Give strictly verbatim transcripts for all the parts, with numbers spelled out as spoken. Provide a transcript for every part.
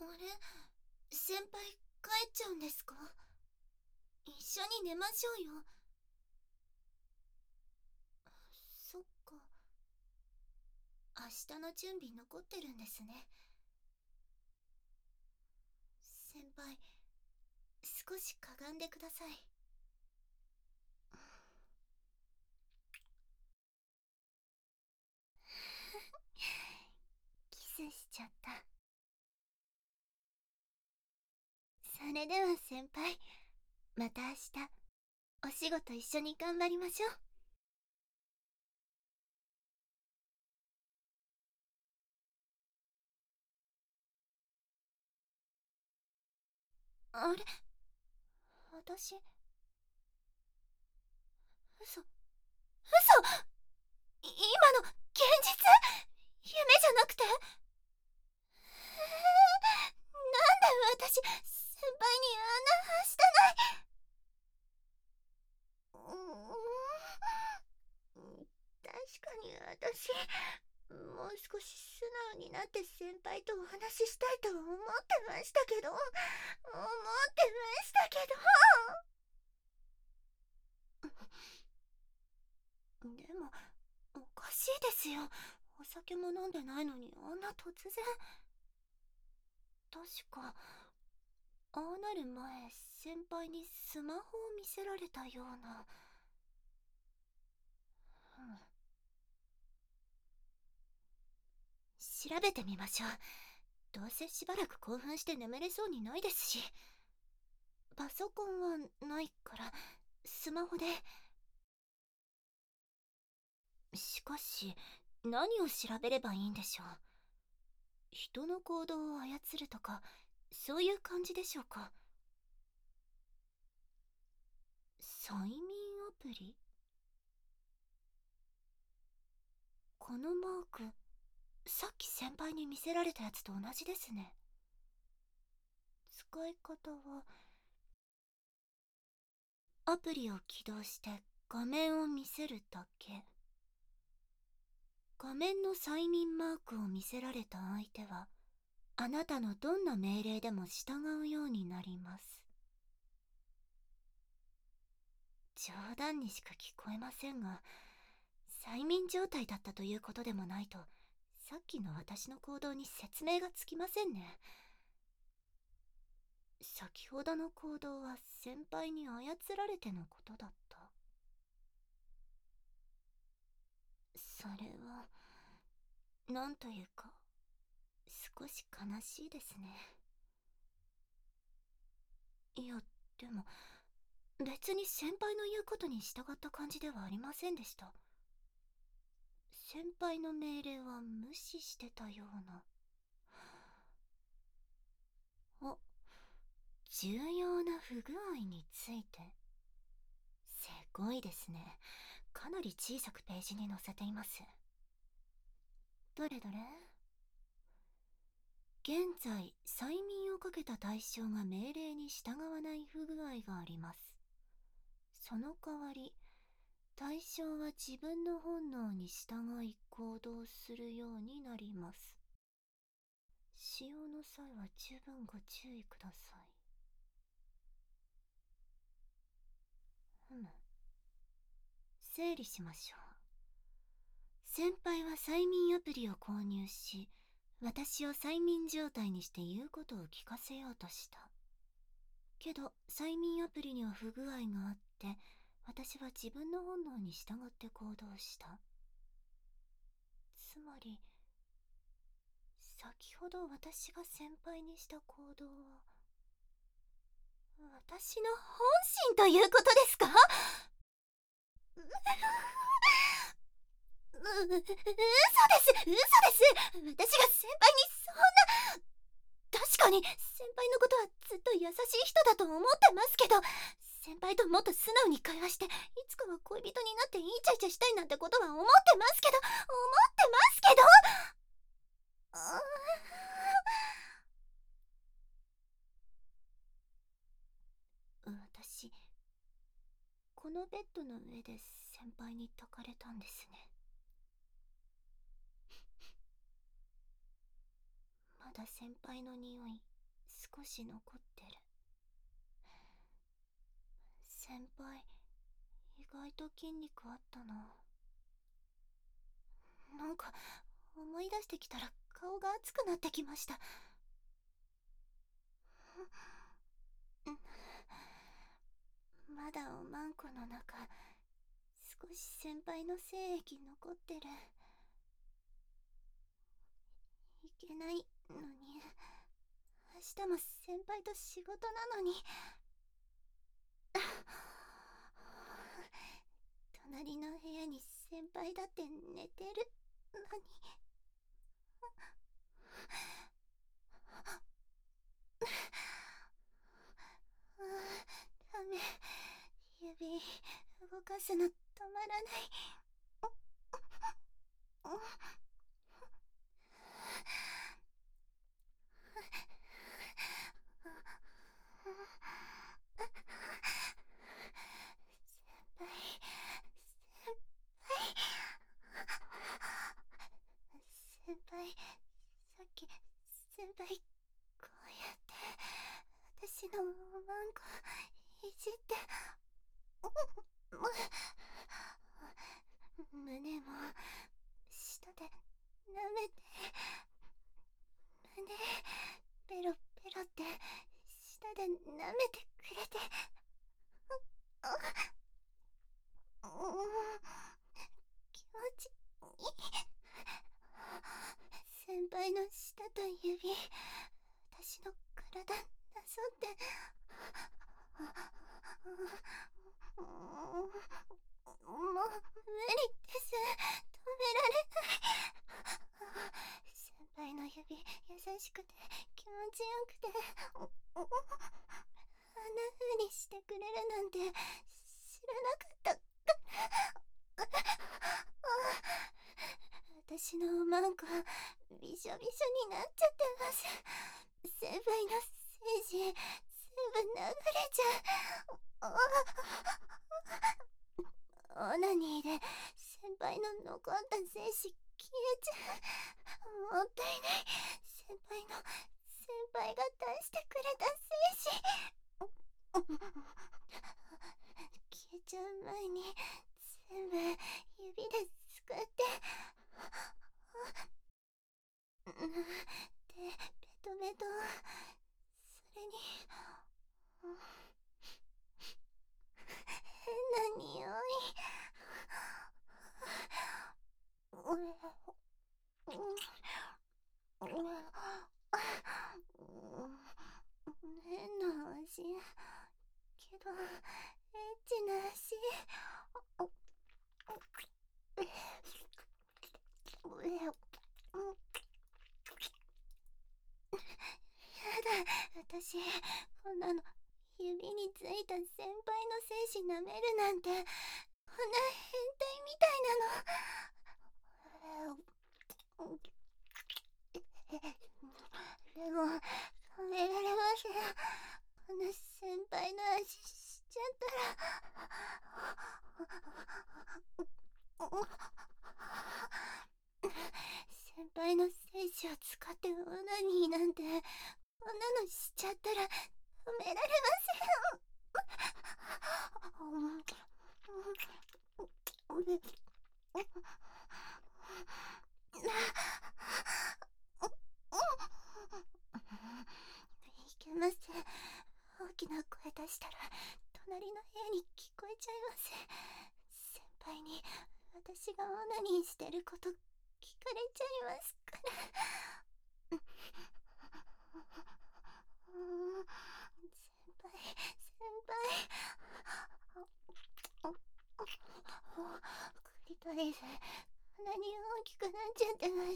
あれ、先輩帰っちゃうんですか？一緒に寝ましょうよ。そっか。明日の準備残ってるんですね。先輩、少しかがんでください。キスしちゃった。それでは先輩、また明日お仕事一緒に頑張りましょう。あれ、私、嘘、嘘、い今の現実？夢じゃなくて？なんで私、先輩にあんなはしたない。うーん、確かに私、もう少し素直になって先輩とお話ししたいと思ってましたけど、思ってましたけど。でも、おかしいですよ。お酒も飲んでないのにあんな突然。確か、ああなる前、先輩にスマホを見せられたような。うん、調べてみましょう。どうせしばらく興奮して眠れそうにないですし。パソコンはないからスマホで。しかし何を調べればいいんでしょう。人の行動を操るとか、そういう感じでしょうか。催眠アプリ？このマーク、さっき先輩に見せられたやつと同じですね。使い方は、アプリを起動して画面を見せるだけ。画面の催眠マークを見せられた相手は、あなたのどんな命令でも従うようになります。冗談にしか聞こえませんが、催眠状態だったということでもないと、さっきの私の行動に説明がつきませんね。先ほどの行動は先輩に操られてのことだった。それは、なんというか、少し悲しいですね。いや、でも、別に先輩の言うことに従った感じではありませんでした。先輩の命令は無視してたような。お、重要な不具合について。すごいですね。かなり小さくページに載せています。どれどれ？現在、催眠をかけた対象が命令に従わない不具合があります。その代わり、対象は自分の本能に従い行動するようになります。使用の際は十分ご注意ください。ふむ。整理しましょう。先輩は催眠アプリを購入し、私を催眠状態にして言うことを聞かせようとした。けど、催眠アプリには不具合があって、私は自分の本能に従って行動した。つまり、先ほど私が先輩にした行動は、私の本心ということですか？う、う、嘘です、嘘です。私が先輩にそんな。確かに先輩のことはずっと優しい人だと思ってますけど、先輩ともっと素直に会話して、いつかは恋人になってイチャイチャしたいなんてことは思ってますけど、思ってますけど。あ私、このベッドの上で先輩に抱かれたんですね。まだ先輩の匂い少し残ってる。先輩、意外と筋肉あったな。なんか思い出してきたら顔が熱くなってきました。まだおまんこの中、少し先輩の精液残ってる。いけないのに、明日も先輩と仕事なのに。隣の部屋に先輩だって寝てるのに。ダメ、指動かすの止まらない。先輩、先輩、さっき先輩こうやって私のおまんこいじって胸も舌で舐めて、胸ペロペロって舌で舐めてくれて、気持ちいい。先輩の舌と指、私の体なぞって。もう無理です。止められない。先輩の指優しくて気持ちよくて、あんな風にしてくれるなんて知らなかった。私のおまんこびしょびしょになっちゃってます。先輩の精子全部流れちゃう。オナニーで先輩の残った精子消えちゃう。もったいない。先輩の先輩が出してくれた精子消えちゃう前に全部指ですくって、で、ベトベト。それに変な匂い。変な味けど、エッチな足。やだ、私こんなの指についた先輩の精子舐めるなんて、こんな変態みたいなの。でも止められません。こんな先輩の味しちゃったら。先輩の精子を使ってオナニーなんて、こんなのしちゃったら止められません。いけません。大きな声出したら隣の部屋に聞こえちゃいます。先輩に私がオナニーしてること聞かれちゃいますから。先輩、先輩。クリトリス、こんなに大きくなっちゃってます。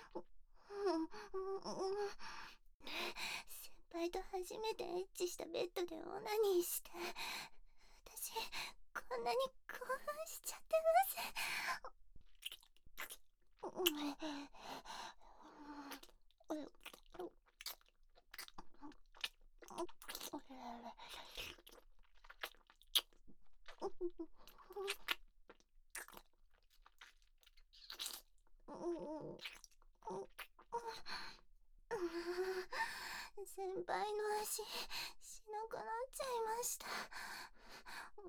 先輩と初めてエッチしたベッドでオナニーして、私こんなに興奮しちゃってます。 先輩の足しなくなっちゃいました。うん、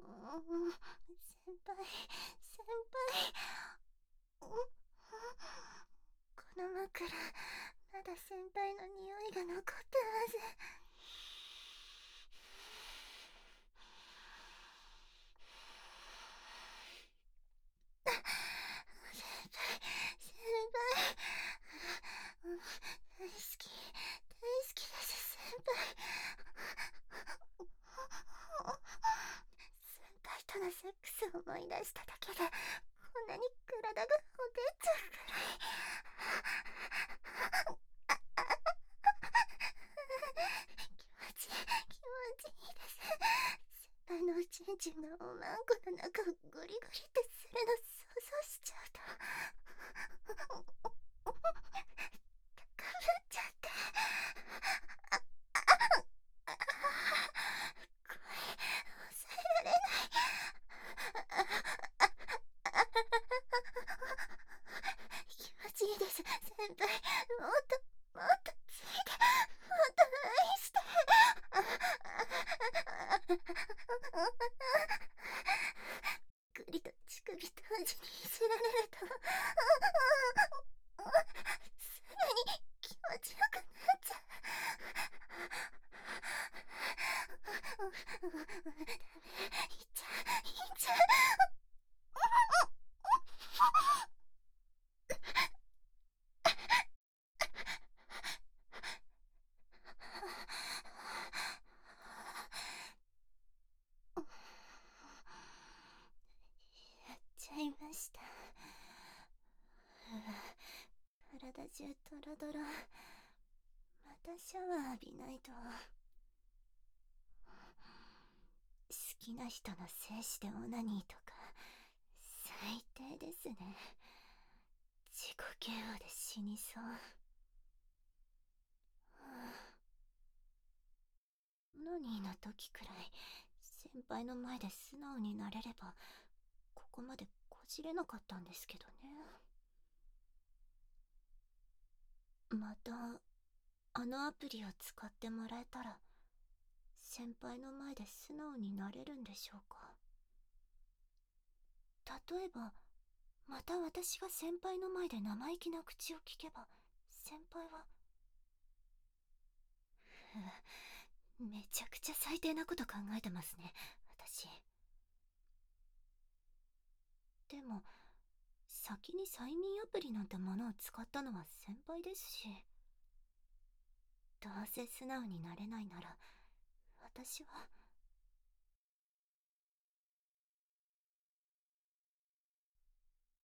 先輩先輩、うん、この枕まだ先輩の匂いが残ってます。先輩先輩、うん、大好き大好きです、先輩。先輩とのセックスを思い出しただけでこんなに体がほてっちゃうくらい。気持ちいい気持ちいいです。先輩のおちんちんがおまんこの中をゴリゴリってするの想像しちゃうと高ぶっちゃって、声抑えられない。気持ちいいです、先輩。もっともっとついて、もっと愛して。ぐりと乳首同時にいじられるとすぐに気持ちよくなっちゃう。ダメ、いっちゃういっちゃう。やっちゃいました。体中ドロドロ。またシャワー浴びないと。好きな人の精子でオナニーとか最低ですね。自己嫌悪で死にそう。オナニーの時くらい先輩の前で素直になれればここまでこじれなかったんですけどね。またあのアプリを使ってもらえたら先輩の前で素直になれるんでしょうか。例えばまた私が先輩の前で生意気な口を聞けば先輩はめちゃくちゃ最低なこと考えてますね、私。でも先に催眠アプリなんてものを使ったのは先輩ですし、どうせ素直になれないなら私は